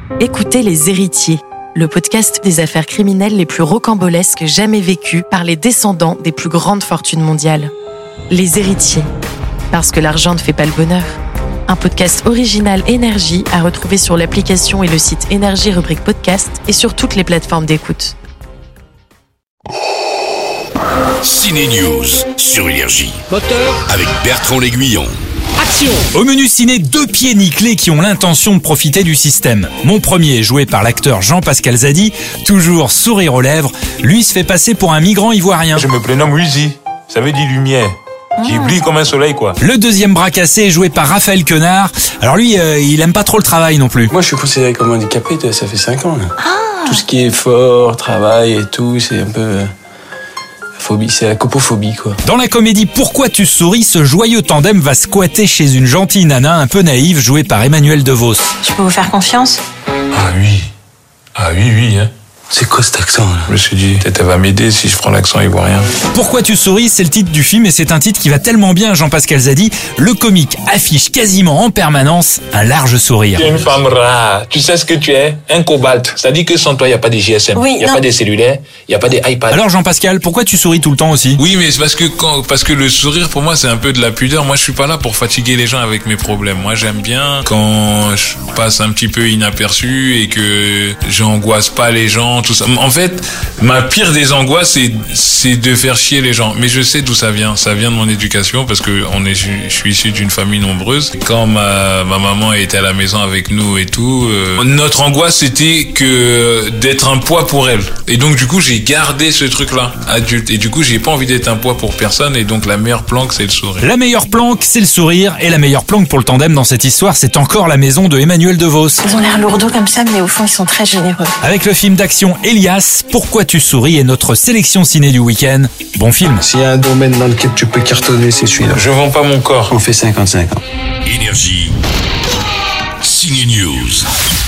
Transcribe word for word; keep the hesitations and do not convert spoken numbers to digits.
Écoutez Les Héritiers, le podcast des affaires criminelles les plus rocambolesques jamais vécues par les descendants des plus grandes fortunes mondiales. Les Héritiers, parce que l'argent ne fait pas le bonheur. Un podcast original Énergie à retrouver sur l'application et le site Énergie rubrique podcast et sur toutes les plateformes d'écoute. Ciné News sur Énergie. Moteur. Avec Bertrand L'Aiguillon. Action. Au menu ciné, deux pieds nickelés qui ont l'intention de profiter du système. Mon premier, joué par l'acteur Jean-Pascal Zadi, toujours sourire aux lèvres, lui se fait passer pour un migrant ivoirien. Je me prénomme Uzi, ça veut dire lumière. Qui brille comme un soleil, quoi. Le deuxième bras cassé est joué par Raphaël Quenard. Alors lui, euh, il aime pas trop le travail non plus. Moi, je suis considéré comme handicapé, ça fait cinq ans, là. Ah. Tout ce qui est effort, travail et tout, c'est un peu... Euh, phobie, c'est la copophobie, quoi. Dans la comédie Pourquoi tu souris, ce joyeux tandem va squatter chez une gentille nana un peu naïve, jouée par Emmanuel DeVos. Je peux vous faire confiance ? Ah oui. Ah oui, oui, hein. C'est quoi cet accent, là ? Je me suis dit, peut-être elle va m'aider si je prends l'accent ivoirien. Pourquoi tu souris, c'est le titre du film et c'est un titre qui va tellement bien à Jean-Pascal Zadi. Le comique affiche quasiment en permanence un large sourire. Tu es une femme rare. Tu sais ce que tu es ? Un cobalt. C'est-à-dire que sans toi, il n'y a pas de G S M. Oui, il n'y a non. pas de cellulaires, il n'y a pas de iPad. Alors Jean-Pascal, pourquoi tu souris tout le temps aussi ? Oui, mais c'est parce que quand, parce que le sourire pour moi c'est un peu de la pudeur. Moi je suis pas là pour fatiguer les gens avec mes problèmes. Moi j'aime bien quand je passe un petit peu inaperçu et que j'angoisse pas les gens, tout ça. En fait, ma pire des angoisses c'est c'est de faire chier les gens. Mais je sais d'où ça vient. Ça vient de mon éducation parce que on est, je suis issu d'une famille nombreuse. Quand ma ma maman était à la maison avec nous et tout, euh, notre angoisse c'était que d'être un poids pour elle. Et donc du coup j'ai gardé ce truc-là adulte. Et du coup j'ai pas envie d'être un poids pour personne. Et donc la meilleure planque c'est le sourire. La meilleure planque, c'est le sourire. Et la meilleure planque pour le tandem dans cette histoire, c'est encore la maison de Emmanuel DeVos. Ils ont l'air lourdeaux comme ça, mais au fond ils sont très généreux. Avec le film d'action Elias, Pourquoi tu souris est notre sélection ciné du week-end. Bon film. S'il y a un domaine dans lequel tu peux cartonner, c'est celui-là. Je vends pas mon corps. On fait cinquante-cinq ans. Énergie. Ciné News.